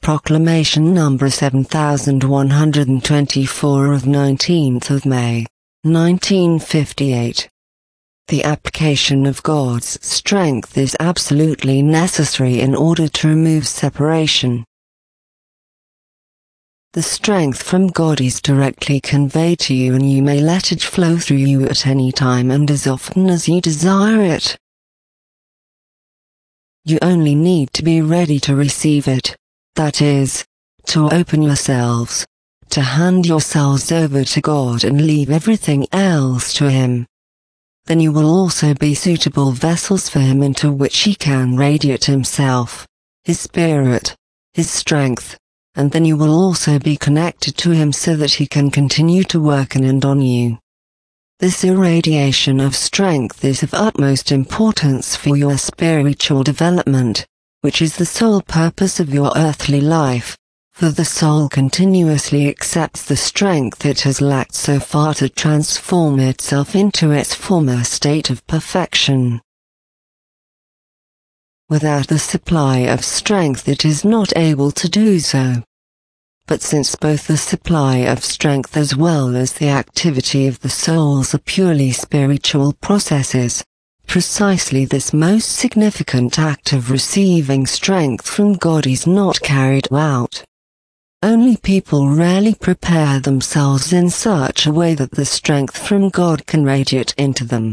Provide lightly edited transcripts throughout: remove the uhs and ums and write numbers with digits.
Proclamation number 7124 of 19th of May, 1958. The application of God's strength is absolutely necessary in order to remove separation. The strength from God is directly conveyed to you, and you may let it flow through you at any time and as often as you desire it. You only need to be ready to receive it, that is, to open yourselves, to hand yourselves over to God and leave everything else to Him. Then you will also be suitable vessels for Him into which He can radiate Himself, His Spirit, His strength, and then you will also be connected to Him so that He can continue to work in and on you. This irradiation of strength is of utmost importance for your spiritual development, which is the sole purpose of your earthly life, for the soul continuously accepts the strength it has lacked so far to transform itself into its former state of perfection. Without the supply of strength it is not able to do so. But since both the supply of strength as well as the activity of the souls are purely spiritual processes, precisely this most significant act of receiving strength from God is not carried out. Only people rarely prepare themselves in such a way that the strength from God can radiate into them.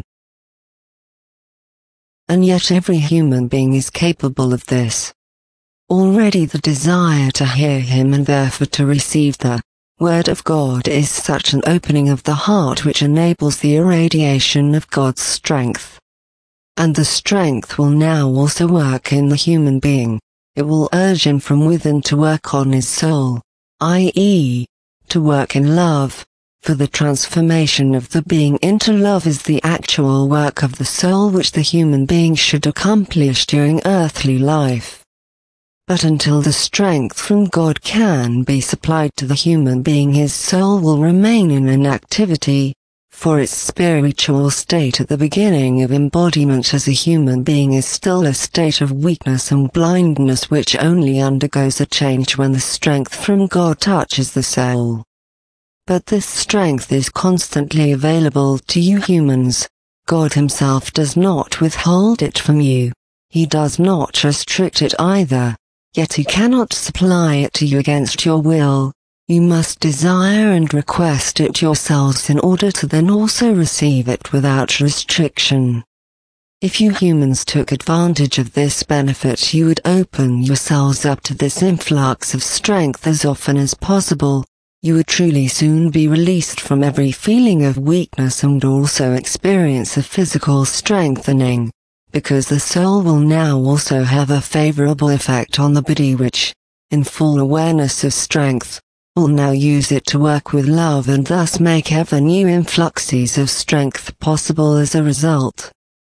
And yet every human being is capable of this. Already the desire to hear Him and therefore to receive the Word of God is such an opening of the heart which enables the irradiation of God's strength. And the strength will now also work in the human being. It will urge him from within to work on his soul, i.e., to work in love, for the transformation of the being into love is the actual work of the soul which the human being should accomplish during earthly life. But until the strength from God can be supplied to the human being, his soul will remain in inactivity, for its spiritual state at the beginning of embodiment as a human being is still a state of weakness and blindness which only undergoes a change when the strength from God touches the soul. But this strength is constantly available to you humans. God Himself does not withhold it from you. He does not restrict it either. Yet He cannot supply it to you against your will. You must desire and request it yourselves in order to then also receive it without restriction. If you humans took advantage of this benefit, you would open yourselves up to this influx of strength as often as possible. You would truly soon be released from every feeling of weakness and also experience a physical strengthening, because the soul will now also have a favorable effect on the body which, in full awareness of strength, will now use it to work with love and thus make ever new influxes of strength possible as a result.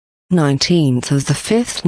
19th of the 5th,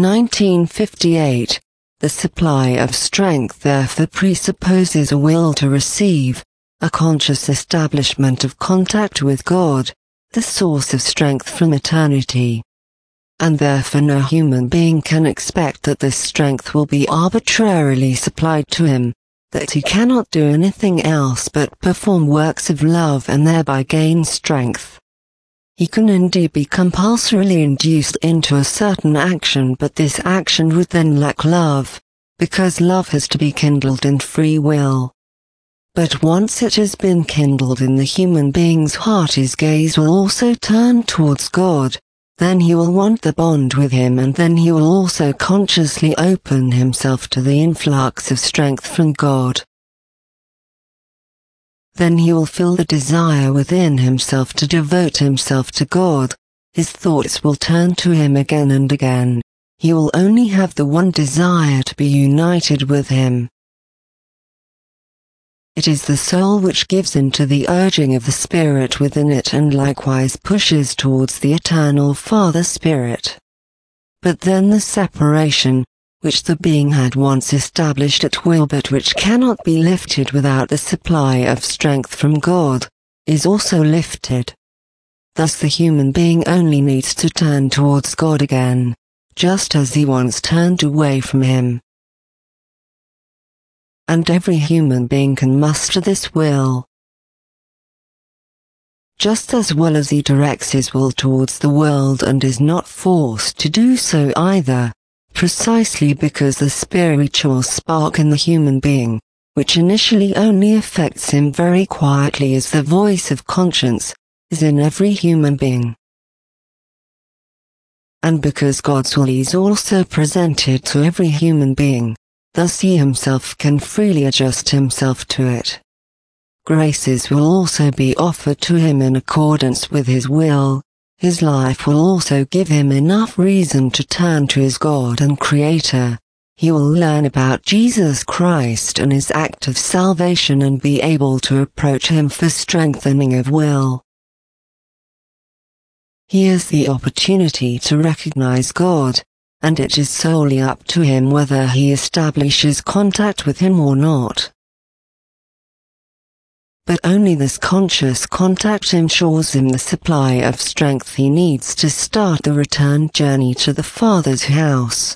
1958. The supply of strength therefore presupposes a will to receive, a conscious establishment of contact with God, the source of strength from eternity. And therefore no human being can expect that this strength will be arbitrarily supplied to him, that he cannot do anything else but perform works of love and thereby gain strength. He can indeed be compulsorily induced into a certain action, but this action would then lack love, because love has to be kindled in free will. But once it has been kindled in the human being's heart, his gaze will also turn towards God. Then he will want the bond with Him, and then he will also consciously open himself to the influx of strength from God. Then he will feel the desire within himself to devote himself to God. His thoughts will turn to Him again and again. He will only have the one desire to be united with Him. It is the soul which gives in to the urging of the Spirit within it and likewise pushes towards the eternal Father Spirit. But then the separation, which the being had once established at will but which cannot be lifted without the supply of strength from God, is also lifted. Thus the human being only needs to turn towards God again, just as he once turned away from Him. and every human being can muster this will. Just as well as he directs his will towards the world and is not forced to do so either, precisely because the spiritual spark in the human being, which initially only affects him very quietly as the voice of conscience, is in every human being. And because God's will is also presented to every human being, thus he himself can freely adjust himself to it. Graces will also be offered to him in accordance with his will. His life will also give him enough reason to turn to his God and Creator. He will learn about Jesus Christ and his act of salvation and be able to approach him for strengthening of will. He has the opportunity to recognize God, and it is solely up to him whether he establishes contact with him or not. But only this conscious contact ensures him the supply of strength he needs to start the return journey to the Father's house.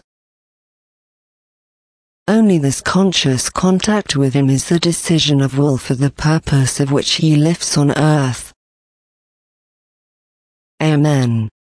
Only this conscious contact with him is the decision of will for the purpose of which he lives on earth. Amen.